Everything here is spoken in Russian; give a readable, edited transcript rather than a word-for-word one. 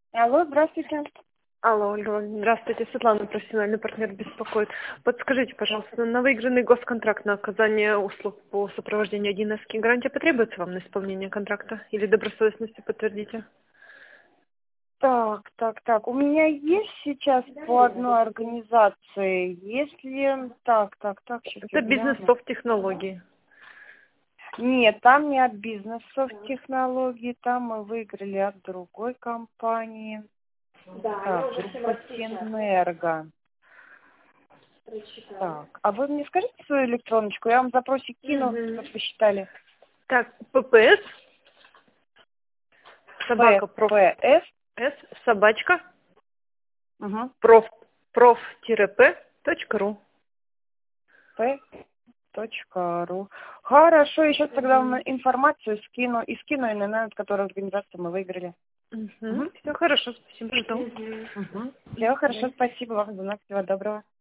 Алло, здравствуйте. Алло, Ольга, здравствуйте, Светлана, профессиональный партнер беспокоит. Подскажите, пожалуйста, на выигранный госконтракт на оказание услуг по сопровождению 1С гарантия потребуется вам на исполнение контракта или добросовестности подтвердите? Так. У меня есть сейчас по одной организации, если... Сейчас Это я гляну. бизнес-софт-технологии. Нет, там не от бизнесов технологий, там мы выиграли от другой компании. Так, группа Синерго. Так, а вы мне скажите свою электроночку, я вам запросик кину, Мгм. чтобы посчитали. Так, ППС, собака, проф, ППС. С, собачка, Угу. проф-п.ру. П.ру. Хорошо, я сейчас тогда вам информацию скину, и скину имена, от которой организацию мы выиграли. Угу. Все хорошо, спасибо, жду. Угу. Все хорошо, спасибо вам, звонок, всего доброго.